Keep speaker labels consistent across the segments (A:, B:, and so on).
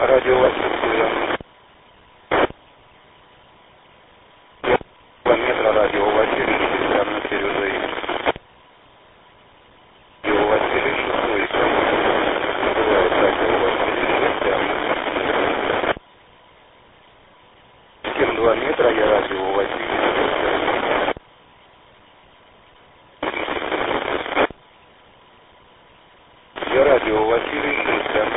A: Радио Василий. Километра радио Василий, на Сережей. Радио Василий 6. Бывает радио Василий 6. 7-2 метра, я радио Василий 6. Я радио Василий 6.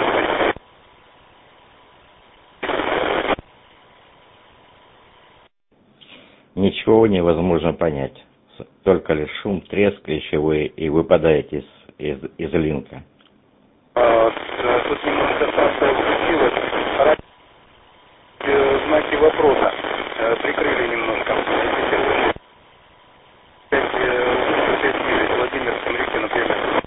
B: Ничего невозможно понять. Только лишь шум, треск, еще вы и выпадаете из линка.
A: Тут немножко станция включилась. Знаки вопроса прикрыли немножко. 5-9, Владимир Семрикин, например.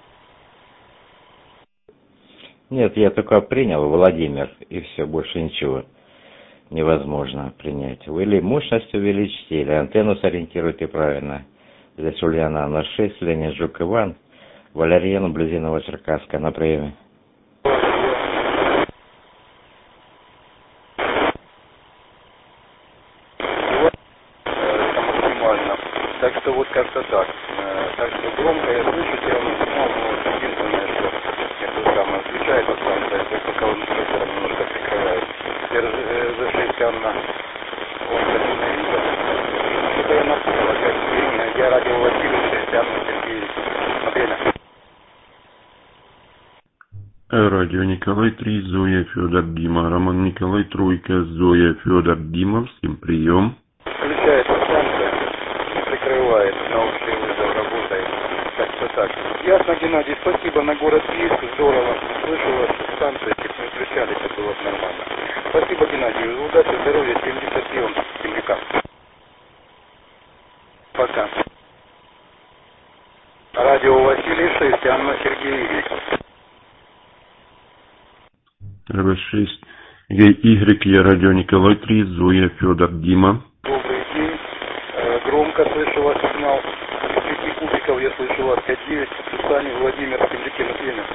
B: Нет, я только принял Владимир, и все, больше ничего невозможно принять. Вы или мощность увеличите, или антенну сориентируйте правильно. Здесь Ульяна 06, Леонид Жук Иван, Валерьян, вблизи Новочеркасска, на приеме.
A: Максимально. Так что вот как-то так. Так что громко я слышу, я единственное, что это самое включается станция, то пока он микрофон немножко прикрывает. РЗ-6 Анна. Что-то я напутал опять время. Я радио Василий 6 Анна Сергеевич. Время.
C: Радио Николай 3, Зоя, Федор, Дима. Роман Николай, Тройка, Зоя, Федор, Дима. Всем прием.
A: Включается станция, прикрывает, на общий вызов работает. Так что так. Ясно, Геннадий, спасибо, на город есть, здорово. Слышу вас, станция, если не включались, это было бы нормально. Спасибо, Геннадий, удачи, здоровья, 70 прием, земляка. Пока. Радио Василий 6, Анна Сергеевич.
C: РВ6, Y, я радио Николай 3, Зоя, Федор, Дима.
A: Добрый день. Громко слышу вас сигнал. 5 кубиков я слышу вас. 5-9. Сусанин Владимир, Севрикин, время.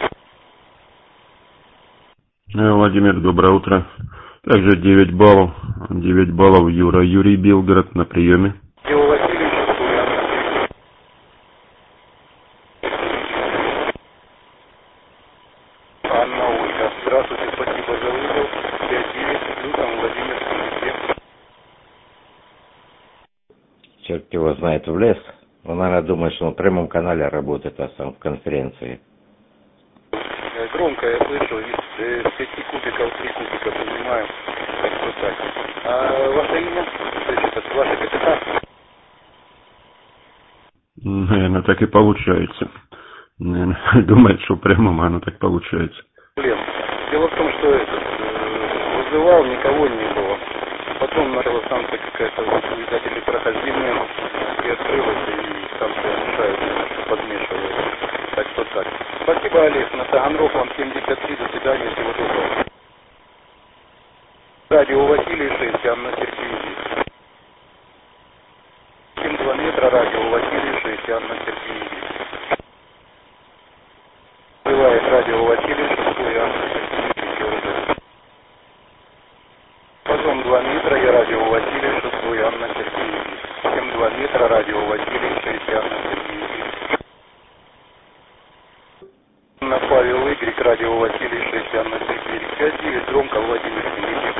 C: Владимир, доброе утро. Также 9 баллов. 9 баллов Юра, Юрий, Белгород, на приеме.
A: Радио Василий 6, Анна Ольга. Здравствуйте, спасибо за вызов. 5-9. Плюсом Владимир, Севрикин.
B: Черт его знает, в лес. Он, наверное, думает, что он в прямом канале работает, а сам в конференции.
A: Громко я слышу, из 5 кубиков 3 кубика поднимаю. Так что так. А ваше имя? Слышите, ваше КТК?
C: Наверное, так и получается. Наверное, думает, что прямо оно так получается.
A: Дело в том, что вызывал, никого не было. Потом начала станция какая-то, видать, электрохождение, и открылась, и станция мешает, немножко подмешивает. Так что так. Спасибо, Олег. На Таганрог вам 73. До свидания. Всего доброго. Радио Василий 6, Анна Сергеевич. 7-2 метра, радио Василий 6, Анна Сергеевич. Бывает радио Василий 6, Анна Сергеевич. Позом 2 метра, я радио Василий 6, Анна Сергеевич. 7-2 метра, радио Василий 6, Анна Сергеевич. На Павел Y, радио Василий 6, Анна Сергеевич. 5-9, громко, Владимир Семрикин.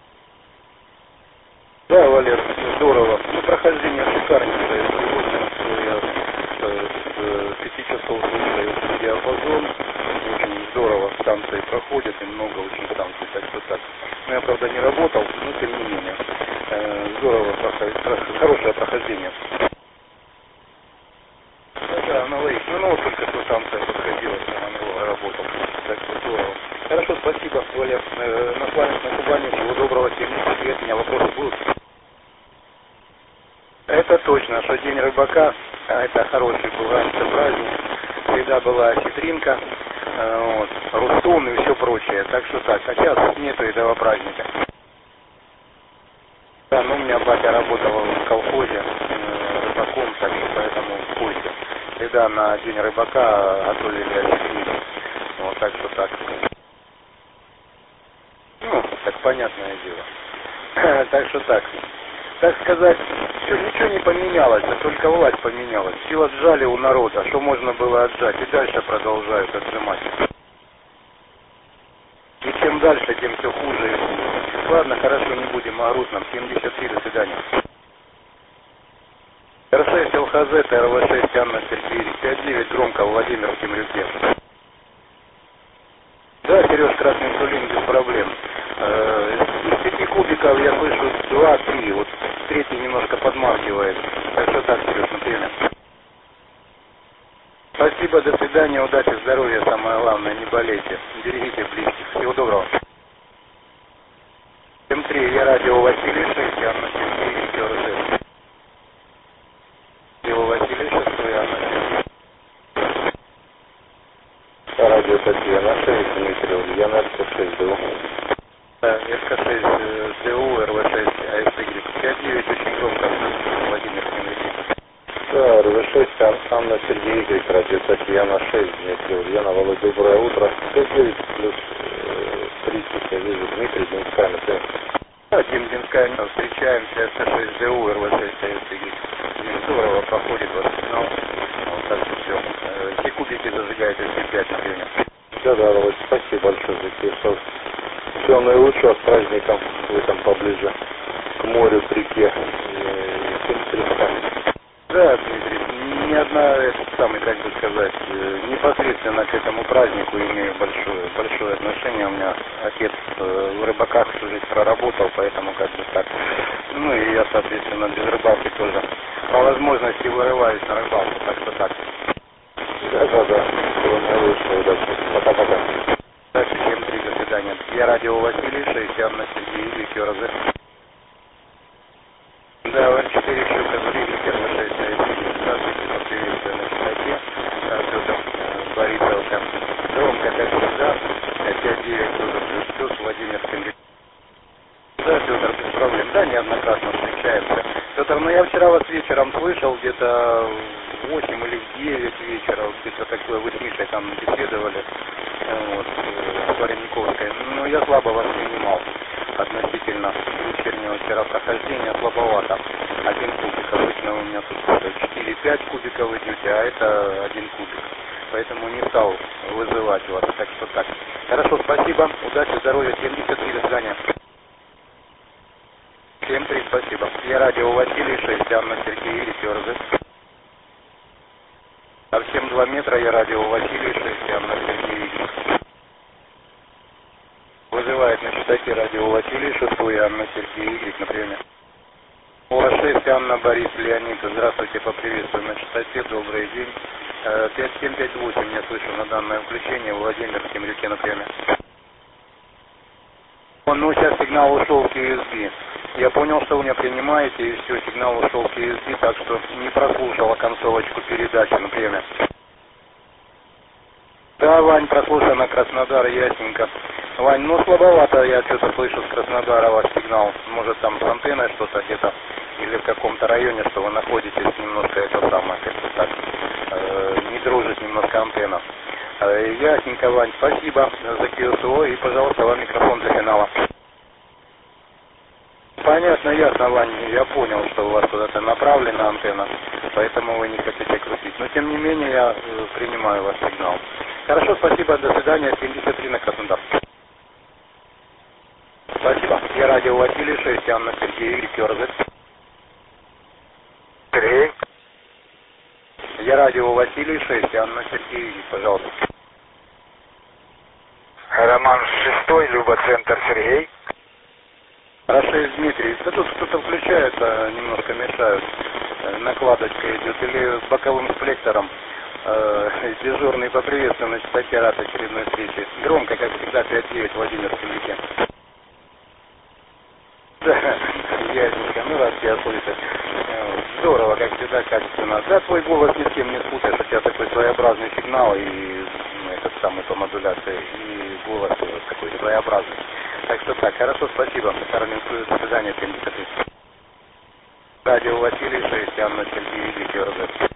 A: Да, Валер, здорово. Ну, прохождение шикарнейшее. Сегодня я с 5 часов слушаю диапазон. Очень здорово станции проходят, и много очень станций, так что так. Ну, я, правда, не работал, но тем не менее. Здорово проходит, хорошее прохождение. Да, на Лейк. Ну, вот только что станция подходила, она работала. Так что здорово. Хорошо, спасибо, Валер. На Кубани, всего доброго, 70 лет, у меня вопросы будут. Это точно, что День рыбака, это хороший был раньше праздник, всегда была щедринка, вот, Рустун и все прочее, так что так, а сейчас нету этого праздника. Да, ну у меня батя работал в колхозе рыбаком, так что поэтому в курсе. Всегда на День рыбака готовили щедрину, вот, так что так. дело. Так что так. Так сказать, ничего не поменялось, а только власть поменялась. Все отжали у народа, что можно было отжать, и дальше продолжают отжимать. И чем дальше, тем все хуже и хуже. Ладно, хорошо, не будем о грустном. 73, до свидания. Р6 ЛХЗ, ТРВ6, Анна Сергеевич, 59, громко, Владимир, Темрюке. Да, Сереж, красный сулин без проблем. Из 5 кубиков я слышу 2-3, вот третий немножко подмаргивает. Так что так, Сереж, например. Спасибо, до свидания, удачи, здоровья, самое главное, не болейте. Берегите близких. Всего доброго. М3, я радио Василий 6, Анна Сергеевич, РЖ. Радио Василий 6, Анна Сергеевич.
D: Радио Татьяна 6, Дмитрий Ульяна, РК6 ДУ.
A: РК6 ДУ, РВ6, АСY. 59, очень громко, Владимир Семенович.
D: Да, РВ6, Анна Сергеевич, радио Татьяна 6, Дмитрий Ульяна, Володя, доброе утро. 59 плюс 30, я вижу, Дмитрий, Динская, например.
A: Динская, встречаемся, РК6 ДУ, РВ6, АСY. Здорово проходит ваш сигнал. Вот так что все. Все кубики зажигаете все 5 на время.
D: Да, Володь, спасибо большое за телефон. Всего наилучшего, с праздником, вы там поближе к морю, к реке. И всем тресками.
A: Да, Дмитрий, ни одна, как бы сказать, непосредственно к этому празднику имею большое отношение. У меня отец в рыбаках всю жизнь проработал, поэтому как бы так. Ну и я, соответственно, без рыбалки тоже по возможности вырываюсь на рыбалку, так что так.
D: Да. Всего наилучшего, удачи. Пока-пока.
A: Дальше 7-3, до свидания. Я радио Василий 6, Анна Сергеевич, РЗ. Да, Р4, Щука, Зритель, РВ6, здравствуйте, приветствую на частоте. Петр Борисовка. Громко, как всегда, 5-9, плюс, Владимир Семенович. Да, Петр, без проблем. Да, неоднократно встречаемся. Петр, я вчера вас вечером слышал, где-то в 8 или в 9 вечера, где-то такое, вы с Мишей там беседовали, вот, с Варениковской. Я слабо вас принимал относительно вечернего вчера прохождения, слабовато. 1 кубик. Обычно у меня тут 4-5 кубиков идете, а это 1 кубик. Поэтому не стал вызывать вас. Так что так. Хорошо, спасибо. Удачи, здоровья. 73, до свидания. 7-3, спасибо. Я радио Василий 6, Анна Сергеевич, РЗ. Совсем 2 метра, я радио Василий 6, Анна Сергеевич. Вызывает на частоте радио Василий 6, Анна Сергеевич, например. УА6, Анна, Борис, Леонид, здравствуйте, поприветствую на частоте, добрый день. 5758, я слышу на данное включение, Владимир, Темрюке, например. Сейчас сигнал ушел в QSB. Я понял, что вы меня принимаете, и все, сигнал ушел в QSB, так что не прослушала концовочку передачи, например. Да, Вань, прослушана, Краснодар, ясненько. Вань, слабовато я что-то слышу с Краснодара ваш сигнал. Может там с антенной что-то где-то, или в каком-то районе, что вы находитесь, немножко это самое, как-то так, не дружит немножко антенна. Ясненько, Вань, спасибо за КСО, и, пожалуйста, вам микрофон для финала. Понятно, ясно, Вань, я понял, что у вас куда-то направлена антенна, поэтому вы не хотите крутить. Но, тем не менее, я принимаю ваш сигнал. Хорошо, спасибо, до свидания, 73 на Краснодар. Спасибо. Я радио Василий 6, Анна Сергеевич, РЗ.
D: Сергей.
A: Я радио Василий 6, Анна Сергеевич, пожалуйста.
D: Роман 6, Люба, центр, Сергей.
A: Р6, Дмитрий. Да тут кто-то включается, немножко мешают. Накладочка идет. Или с боковым сплектором. Дежурный поприветствую на частоте, рад очередной встречи. Громко, как всегда, 5-9, Владимир Семенович. Да, ясненько, рад тебя слышать. Здорово, как всегда, качественно. Да, твой голос ни с кем не спутаешь, у тебя такой своеобразный сигнал, и этот самый по модуляции, и голос такой своеобразный. Так что так, хорошо, спасибо. Арминскую, до свидания, 73. Радио Василий 6, Анна Сергеевич, РЗ.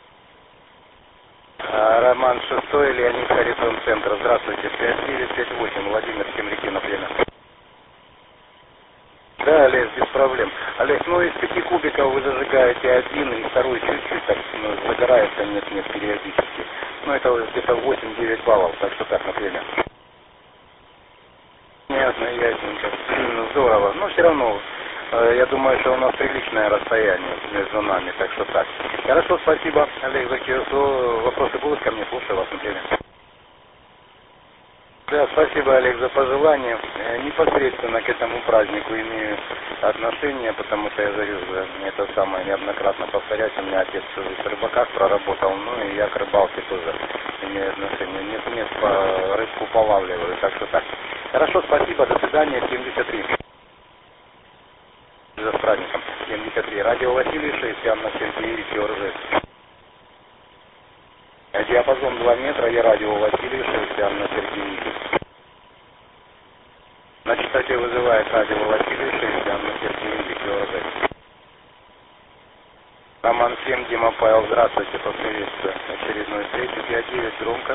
A: Роман 6, Леонид, Харитон, центр. Здравствуйте, 5958, Владимир, Темрюке, например. Да, Олег, без проблем. Олег, ну из 5 кубиков вы зажигаете один, и второй чуть-чуть так загорается, нет, периодически. Ну это где-то 8-9 баллов, так что так, например. Ясно, ясненько. Здорово. Но все равно, я думаю, что у нас приличное расстояние между нами, так что так. Хорошо, спасибо, Олег, за вопросы будут ко мне, слушаю вас, например. Да, спасибо, Олег, за пожелания. Непосредственно к этому празднику имею отношение, потому что я говорю, это самое неоднократно повторять. У меня отец в рыбаках проработал, ну и я к рыбалке тоже имею отношение. Нет, рыбку полавливаю, так что так. Хорошо, спасибо, до свидания, 73. За праздником, 73. Радио Василий 6, Анна Сергеевич, Оржев. Диапазон 2 метра, я радио Василий 6, Анна Сергеевич. На частоте вызывает радио Василий 6, Анна Сергеевич, Оржев. Роман 7, Дима Павел, здравствуйте, поприветствую. Очередной встречи, 5-9, громко.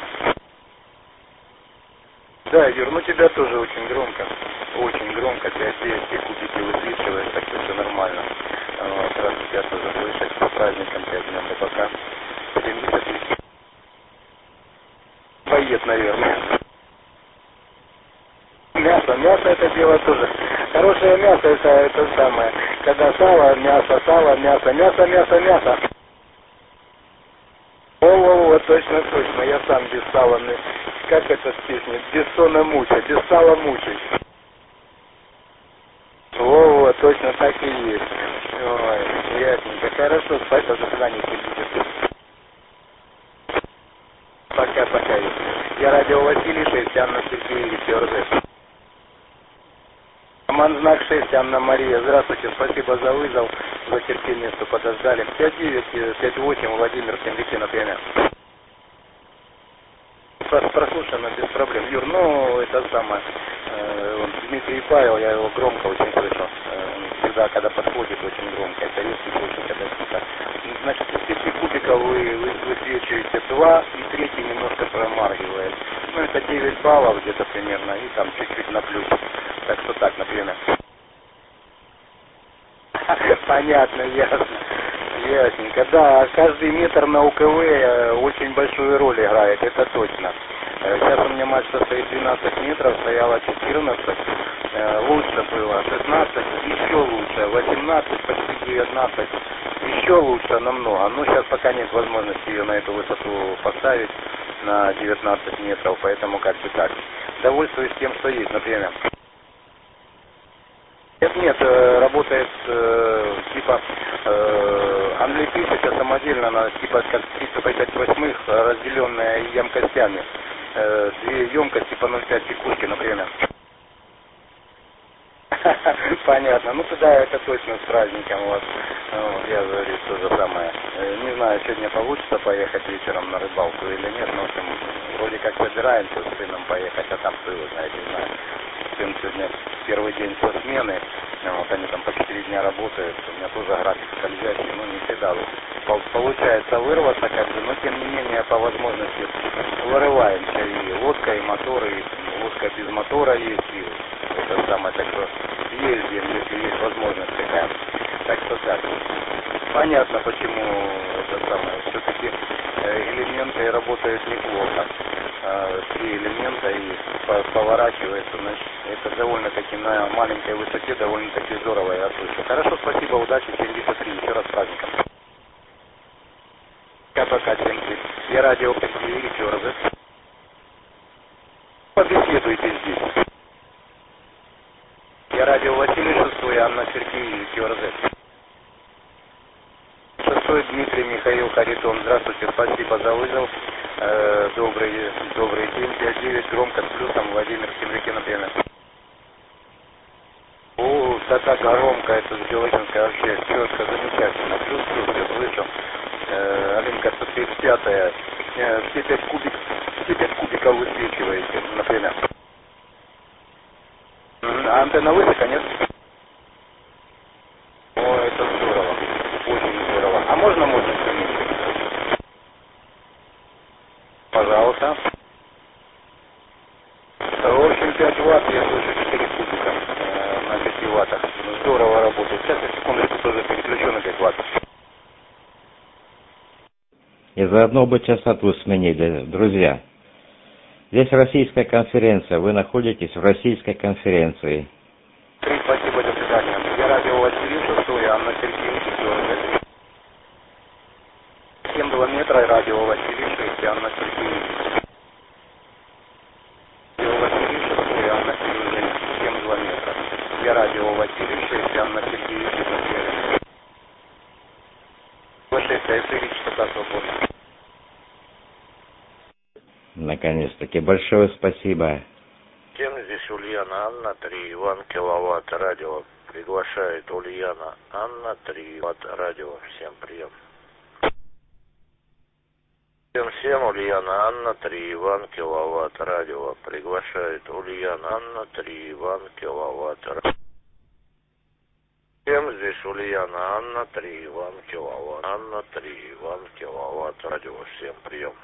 A: Да, Юр, ну тебя тоже очень громко. Очень громко, 5-9, все кубики высвечиваешь, так что все нормально. Сразу тебя тоже слышать, с праздником, 5 дней, пока. 73. Боец, наверное. Мясо это дело тоже. Хорошее мясо это самое. Когда сало, мясо. О, точно. Я сам без сала. Как это в песне? Без сона мучай, без сала мучай. О, точно так и есть. Ой, ясненько. Хорошо, спасибо, до свидания. Пока. Я радио Василий 6, Анна Сергеевич, РЗ. Роман знак 6, Анна Мария. Здравствуйте, спасибо за вызов, за терпение, что подождали. 5-9, 5-8, Владимир, Темрики, например. Прослушано без проблем. Юр, ну это самое. Дмитрий Павел, я его громко очень слышу. Всегда, когда подходит, очень громко. Это редкий случай, когда тихо. Значит, из 5 кубиков вы высвечиваете 2, и третий немножко промаргивает. Ну, это 9 баллов где-то примерно, и там чуть-чуть на плюс. Так что так, например. Понятно, ясненько. Да, каждый метр на УКВ очень большую роль играет, это точно. Сейчас у меня матч состоит 12 метров, стояло 14, лучше было 16, еще лучше, 18, почти 19, еще лучше намного. Но сейчас пока нет возможности ее на эту высоту поставить, на 19 метров, поэтому как бы так. Довольствуюсь тем, что есть, например. Нет, работает типа Анли 1000 самодельно, она типа как 358, разделенная емкостями. 2 емкости по 0,5 секундки, например. Понятно. Ну тогда это точно с праздником у вас. Я говорю то же самое. Не знаю, сегодня получится поехать вечером на рыбалку или нет, но в общем, вроде как собираемся с сыном поехать, а там кто его знает, не знаю. Сын сегодня первый день со смены, вот они там по 4 дня работают, у меня тоже график скользящий, но не всегда получается вырваться, как бы, но тем не менее по возможности вырываемся, и лодка, и мотор, и лодка без мотора есть, и это самое, так что ездим, если есть возможность такая, так что так. Понятно, почему это самое, все-таки элементы работают неплохо. 3 элемента и поворачивается, значит, это довольно-таки на маленькой высоте, довольно-таки здорово, я слышу. Хорошо, спасибо, удачи, 73, еще раз с праздником. Пока, 73. Я радио Василий, еще раз. Побеседуйте здесь. Я радио Василий 6, Анна Сергеевич, РЗ. 6 Дмитрий Михаил Харитон. Здравствуйте, спасибо за вызов. Добрый день. 5-9, громко с плюсом, Владимир Темрики, например. О, да так громко, это с Белокинской вообще четко, замечательно. Плюс, я слышу. Алинка 135-я. Все 5 кубиков высвечиваете, например. А антенна высока, нет? О, это здорово. Очень здорово. А можно сменить? Пожалуйста. В общем, 5 ватт, я слышу 4 кубика на 5 ваттах.
B: заодно бы частоту сменили, друзья. Здесь российская конференция, вы находитесь в российской конференции.
A: Спасибо, до свидания. Я радио Василиса, Зоя, Анна Сергеевич, 72 метра, радио Василиса, Анна Сергеевич. Радио Василиса, Зоя, Анна Сергеевич, 72 метра. Я радио Василиса, Анна Сергеевич,
B: наконец-таки. Большое спасибо.
D: Кем здесь Ульяна Анна, 3 Иван Киловатт, радио. Приглашает Ульяна Анна, 3 Ватт, радио. Всем прием. Всем Ульяна Анна, 3 Иван Киловатт, радио. Приглашает Ульяна Анна, 3 Иван Киловатт, радио. Всем здесь Ульяна Анна, 3 Иван Киловатт. Анна, 3 Иван Киловатт, радио. Всем прием.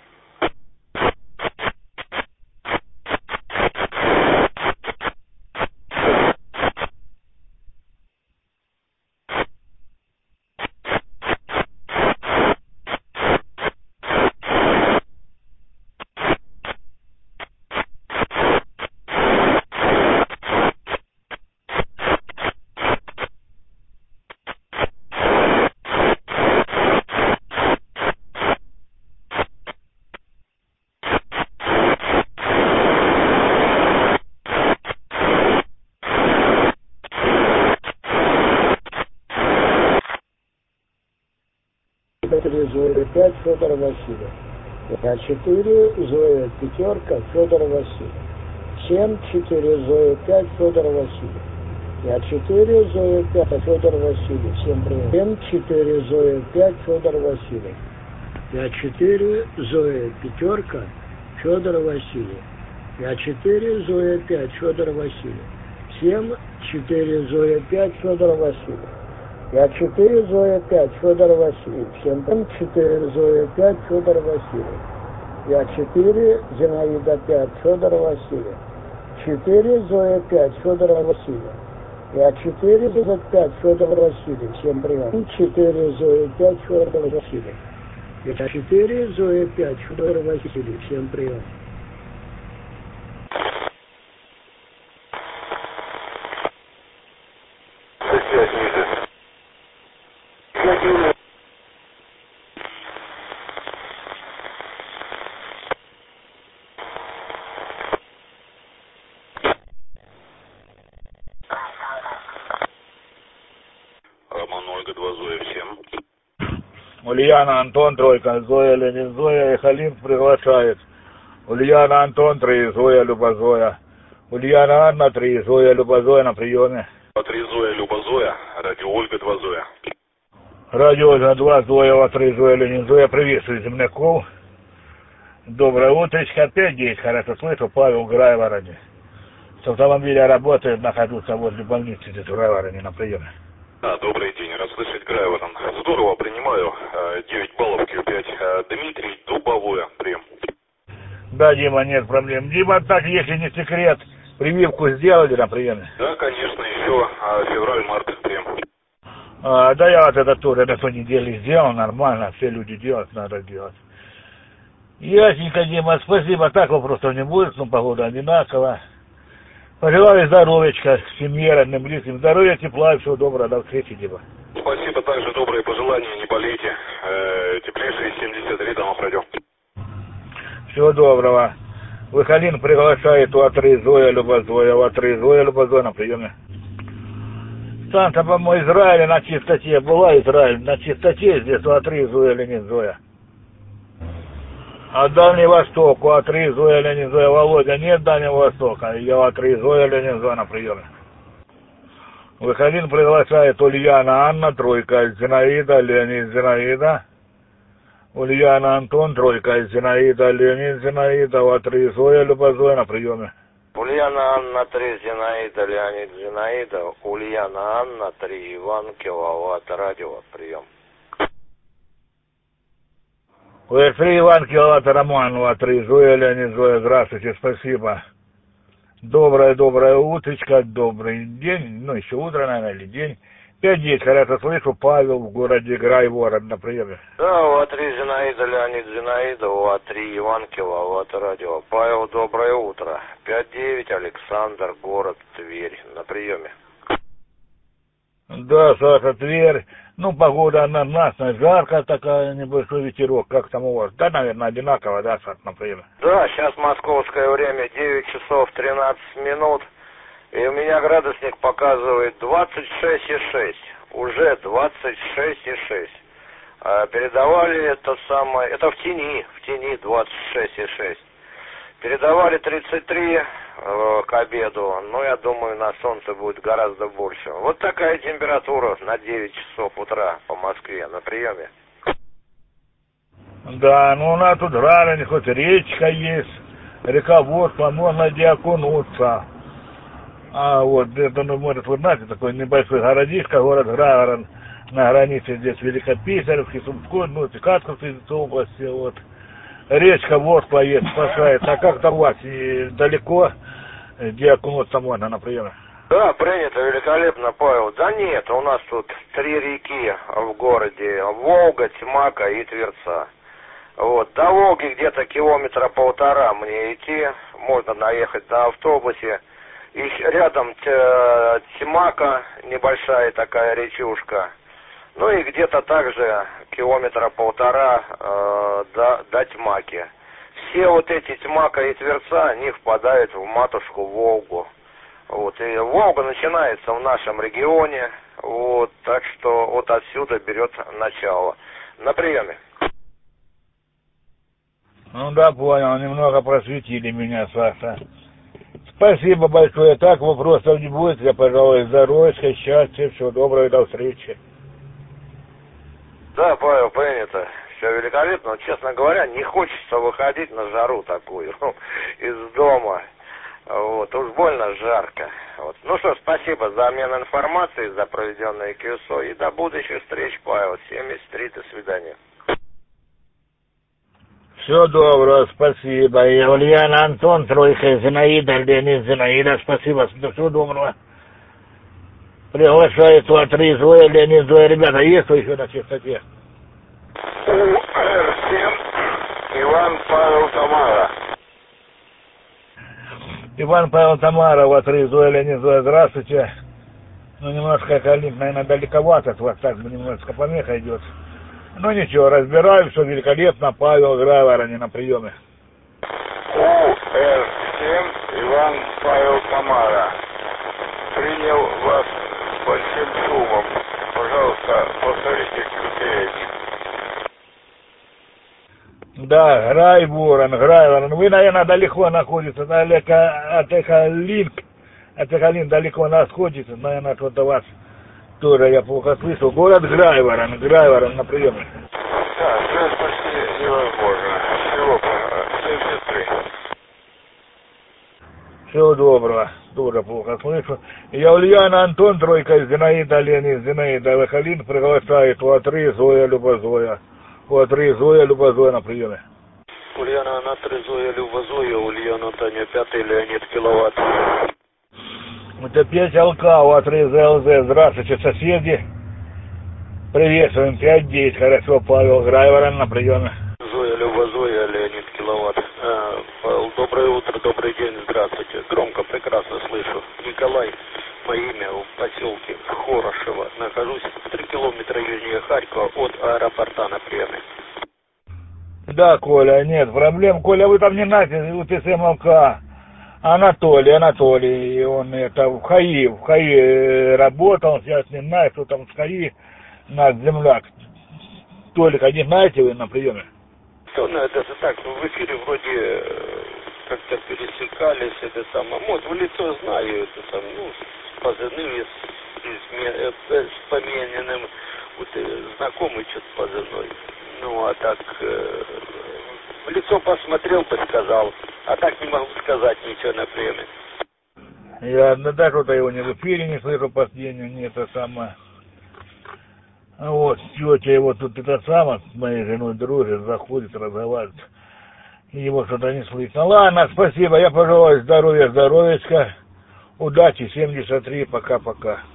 E: Зоя 5, Федор Васильев. Я 4, Зоя пятерка, Федор Васильев. 7, 4, Зоя 5, Федор Васильев. Я 4, Зоя 5, Федор Васильев. Всем привет. 7, 4, Зоя 5, Федор Васильев. Я 4, Зоя пятерка, Федор Васильев. Я 4, Зоя 5, Федор Васильев. 7, 4, Зоя 5, Федор Васильев. Я 4, Зоя 5, Федор Васильев. 7, 4, Зоя 5, Федор Васильев. Я 4, Зинаида 5, Федор Васильев. 4, Зоя 5, Федор Васильев. Я 4, Зоя 5, Федор Васильев. Всем прием. 4, Зоя 5, Федор Васильев. Я 4, Зоя 5, Федор Васильев. Всем прием.
F: Ульяна, Антон, тройка, Зоя, Ленин, Зоя, Халин приглашает. Ульяна, Антон, 3, Зоя, Люба, Зоя. Ульяна, Анна, 3, Зоя, Люба, Зоя на приеме.
G: 3, Зоя, Люба, Зоя, радио Ольга, 2, Зоя.
F: Радио Ольга, 2, Зоя, 3, Зоя, Ленин, Зоя, приветствую земляков. Доброе утречко, опять здесь, хорошо слышу, Павел Грайвороне. С автомобиля работает, находится возле больницы, здесь в Грайвороне на приеме.
G: Добрый день, рад слышать Грайворон. Здорово, принимаю. 9 баллов Q5. Дмитрий, Дубовое, прием.
F: Да, Дима, нет проблем. Дима, так, если не секрет, прививку сделали на приеме?
G: Да, конечно, еще февраль-март, прием.
F: Да, я вот это тоже на той неделе сделал, нормально, все люди делать, надо делать. Ясненько, Дима, спасибо, так вопросов не будет, но погода одинакова. Пожелаю здоровечка, семье, родным, близким, здоровья, тепла, всего доброго, до встречи, Дима.
G: Спасибо, также добрые пожелания, не болейте. Теплейшие 73 домов радио.
F: Всего доброго. Выхалин приглашает у А3 Зоя, Люба, Зоя, у А3 Зоя, Люба, Зоя на приеме. Станция, по-моему, Израиля на чистоте, была Израиль, на чистоте здесь у А3 Зоя, Ленин, Зоя. А Дальний Восток, у А3 Зоя, Ленин, Зоя, Володя, нет Дальнего Востока, я у А3 Зоя, Ленин, Зоя на приеме. Выхалин приглашает Ульяна, Анна, тройка, Зинаида, Леонид, Зинаида. Ульяна, Антон, тройка, Зинаида, Леонид, Зинаида, у А3 Зоя, Люба, Зоя на приеме.
D: Ульяна Анна, 3, Зинаида, Леонид, Зинаида. Ульяна Анна, 3, Иван Киловатт, радио, прием.
F: У3 Иван Киловатт, Роман, у А3 Зоя, Леонид, Зоя, здравствуйте, спасибо. Доброе утречко, добрый день, ну еще утро, наверное, или день. 5-9, когда-то слышу, Павел в городе Грайворон на приеме.
D: Да, у А3 Зинаида, Леонид Зинаида, у А3 Иванкива, у А3 радио. Павел, доброе утро. 5-9, Александр, город Тверь, на приеме.
F: Да, Саша, Тверь. Ну, погода однозначно, жарко такая, небольшой ветерок. Как там у вас? Да, наверное, одинаково, да, Саша, на приеме?
D: Да, сейчас московское время 9 часов 13 минут. И у меня градусник показывает 26,6. Уже 26,6. Передавали это самое, это в тени 26,6. Передавали 33 к обеду, но я думаю, на солнце будет гораздо больше. Вот такая температура на 9 часов утра по Москве на приеме.
F: Да, ну у нас тут равен, хоть речка есть, река Воркла, можно где окунуться. А вот это, ну, может, вы знаете, такой небольшой городишко, город Грайворон, на границе здесь Великописаревский, Сумской, ну, Тикатковской области, вот. Речка Воркла есть, спасает. А как там у вас, и далеко, где окунуться можно на приеме?
D: Да, принято, великолепно, Павел. Да нет, у нас тут 3 реки в городе, Волга, Тьмака и Тверца. Вот, до Волги где-то 1,5 километра мне идти, можно наехать на автобусе. И рядом Тьмака, небольшая такая речушка. Ну и где-то также 1,5 километра до Тьмаки. Все вот эти Тьмака и Тверца, они впадают в матушку Волгу. Вот, и Волга начинается в нашем регионе, вот, так что вот отсюда берет начало. На приеме.
F: Ну да, понял, немного просветили меня, Саша. Спасибо большое, так вопросов не будет, я, пожалуй, здоровья, счастья, всего доброго и до встречи.
D: Да, Павел, принято. Все великолепно. Честно говоря, не хочется выходить на жару такую из дома. Вот, уж больно жарко. Вот. Ну что, спасибо за обмен информацией, за проведенное КСО. И до будущих встреч, Павел. 73, до свидания.
F: Всего доброго, спасибо. И Ульяна, Антон, Тройка, Зинаида, Леонид, Зинаида, спасибо. Всего доброго. Приглашает А3 Зоя, Леонид, Зоя. Ребята, есть кто еще на частоте?
D: УР-7, Иван, Павел, Тамара.
F: Иван, Павел, Тамара, А3 Зоя, Леонид, Зоя. Здравствуйте. Ну, немножко Калин, наверное, далековато от вас, так немножко помеха идет. Ну ничего, разбираем, все великолепно. Павел, Грайворон, на приеме.
D: УР-7, Иван, Павел, Тамара. Принял вас с большим шумом. Пожалуйста, повторите критерий.
F: Да, Грайворон. Вы, наверное, далеко находитесь, далеко от Эхолин. От Эхолин далеко находитесь, наверное, что-то вас тоже я плохо слышал. Город Грайворон на приеме.
D: Да, связь почти невозможно. Всего 73.
F: Всего доброго. Тоже плохо слышу. Я Ульяна, Антон, Тройка, Зинаида, Леонид, Зинаида, Эхолин приглашает У3 Зоя, Любозоя. У3 Зоя, Любозоя на приеме.
G: Ульяна, Анатолий, Зоя, Люба, Зоя, Ульяна, Таня, 5, Леонид, киловатт.
F: Это 5 ЛК, У3 ЗЛЗ. Здравствуйте, соседи. Приветствуем, 5-9, хорошо, Павел Грайворон на приеме.
G: Зоя, Люба, Зоя, Леонид, киловатт. Павел, доброе утро, добрый день, здравствуйте. Громко, прекрасно слышу. Николай, мое имя, в поселке Хорошево. Нахожусь в 3 километра южнее Харькова от аэропорта на приеме.
F: Да, Коля, нет проблем. Коля, вы там не знаете, УТСМ ЛК. Анатолий, он это в ХАИ работал, сейчас не знаю, кто там в ХАИ, наш земляк. Толик, не знаете вы на приеме?
G: Что, ну, это так, в эфире вроде как-то пересекались, это самое, вот, в лицо знаю, это там, ну, с позывными, с помененным, вот, знакомый что-то позывной, ну, а так, в лицо посмотрел, подсказал, а так не могу сказать ничего на приеме.
F: Я даже вот его не в эфире не слышу последнего, не это самое. А вот тетя его тут это самое, с моей женой дружит, заходит, разговаривает. Его что-то не слышно. Ладно, спасибо, я пожелаю здоровья, здоровечка. Удачи, 73, пока-пока.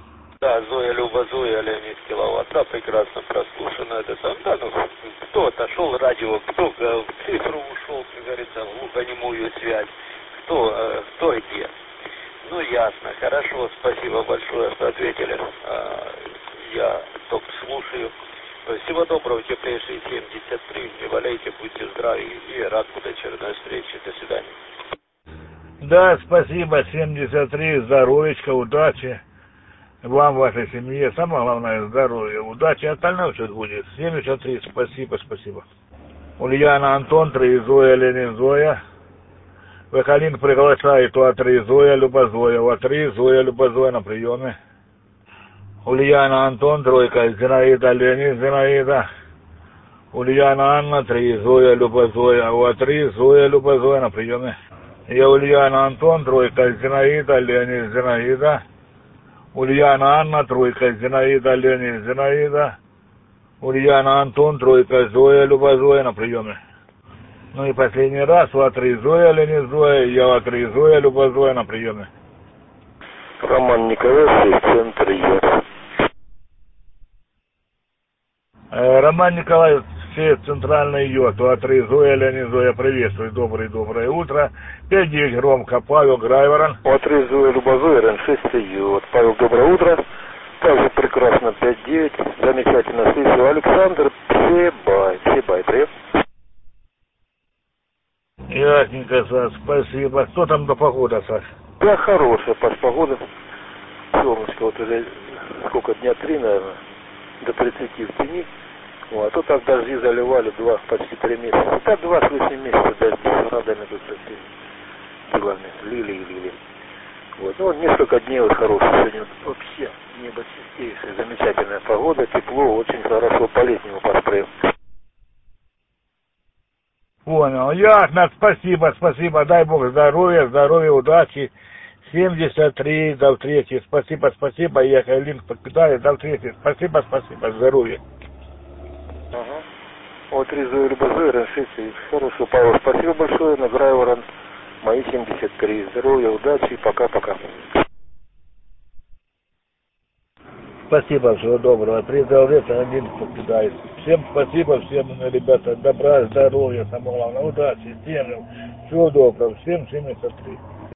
G: Да, Зоя, Люба, Зоя, Леонид Киловатт, да, прекрасно прослушано это сам, да, ну, кто отошел радио, кто в цифру ушел, как говорится, в глухонемую связь, кто и где. Ну, ясно, хорошо, спасибо большое, что ответили. Я только слушаю. Всего доброго, теплейшие 73, не валяйте, будьте здравы и рад буду очередной встрече. До свидания.
F: Да, спасибо, 73, здоровечка, удачи. Вам, вашей семье, самое главное, здоровье, удачи, остальное все будет. 73, спасибо. Ульяна, Антон, 3, Зоя, Ленин, Зоя. Вахалин приглашает УА3, Зоя, Люба, Зоя, УА3, Зоя, Люба, Зоя на приеме. Ульяна, Антон, 3, Зинаида, Ленин, Зинаида. Ульяна, Анна, 3, Зоя, Люба, Зоя, УА3, Зоя, Люба, Зоя на приеме. Я Ульяна, Антон, 3, Зинаида, Ленин, Зинаида. Ульяна, Анна, 3, Зинаида, Ленин, Зинаида. Ульяна, Антон, 3, Зоя, Люба, Зоя на приеме. Ну и последний раз, УА3, Зоя, Ленин, Зоя, я УА3, Зоя, Люба, Зоя на приеме.
A: Роман Николаевич, центр Йод.
F: Роман Николаевич, центральный Йод, УА3, Зоя, Ленин, Зоя, приветствую, доброе утро. 5-9 громко, Павел Грайворон.
A: УА3, Зоя, Люба, Зоя, РН6, Йод. Павел, доброе утро. Также прекрасно, 5-9, замечательно слышу. Александр, Себай, привет.
F: Ясненько, Саш, спасибо. Что там до погода, Саш?
A: Да, хорошая погода. Солнышко вот уже сколько, дня 3, наверное, до 30 в тени. Вот, а то так дожди заливали почти 3 месяца. Да, 2 с лишним месяца дожди с радами тут совсем делами. Лили. Вот, ну, несколько дней вот хороших. Сегодня вот вообще небо чистейшее, замечательная погода, тепло, очень хорошо, по-летнему поспрел.
F: Понял, ясно, спасибо, дай Бог здоровья, удачи. 73, до встречи, спасибо, я линк подпитаю, до встречи, спасибо, здоровья.
A: Ага. Вот Зоя, Люба, Зоя, РН6, хорошо, Павел, спасибо большое, на Грайворон, мои 73, здоровья, удачи, пока-пока.
F: Спасибо, всего доброго. 3 здоровья, один подпитает. Всем спасибо, всем, ребята, добра, здоровья, самое главное, удачи, всем, всего доброго, всем 73.